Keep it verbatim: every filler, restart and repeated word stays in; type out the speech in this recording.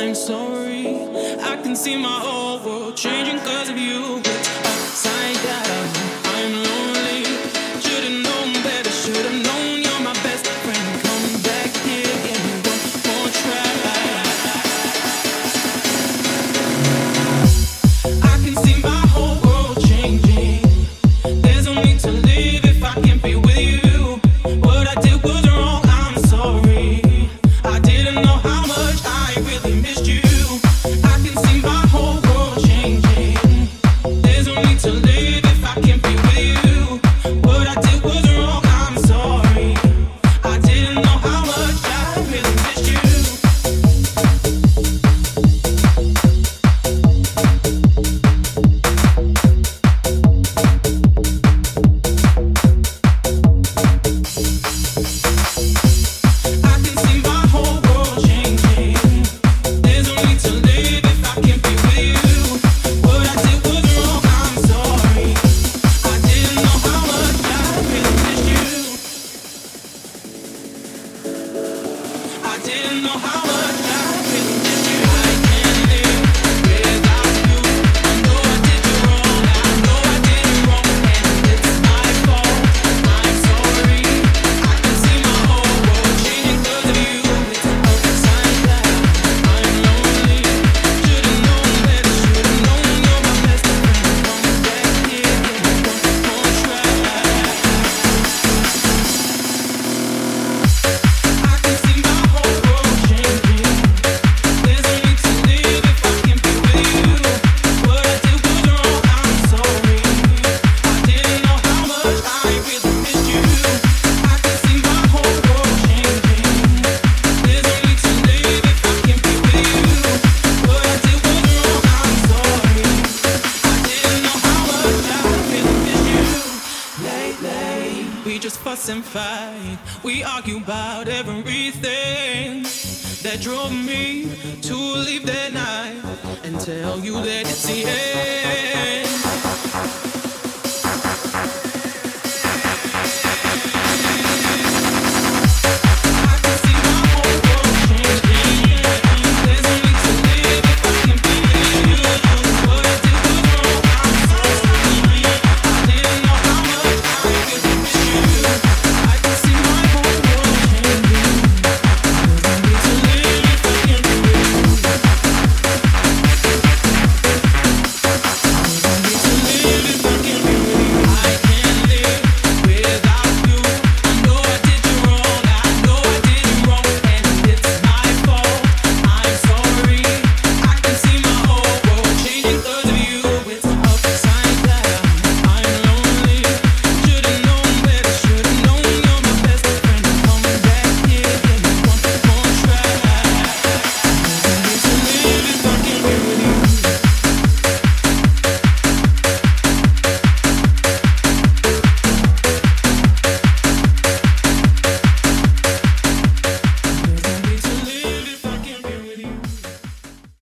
I'm sorry. I can see my whole world changing cause of you. It's upside down. I'm lonely. Should've known better. Should've known you're my best friend. Come back here again. One more try. I can see my whole world changing. There's no need to live if I can't be with you. What I did was wrong. I'm sorry. I didn't know how much I really missed you. I can see my whole world changing. There's no need to live if I can't be with you. What I did was wrong. I'm sorry. I didn't know how much I really missed you. I can see my whole world changing. There's no need to live if I can't be with you. What I did was wrong. I'm sorry. I didn't know how much I really missed you. I didn't know how much I really missed you. I can't live without you. I know I did you wrong. I know I did you wrong, and it's my fault. I'm sorry. I can see my whole world changing cause of you. It's upside down. I'm lonely. Should've known better. Should've known you're my best friend. Come back here again. One more try. I can see my whole world changing. There's no need to live if I can't be with you. What I did was wrong. I'm sorry. I didn't know how much I really missed you. I can see my whole world changing. There's no need to live if I can't be with you. What I did was wrong. I'm sorry. I didn't know how much I really missed you. Lately, we just fuss and fight. We argue about everything that drove me to leave that night and tell you that it's the end.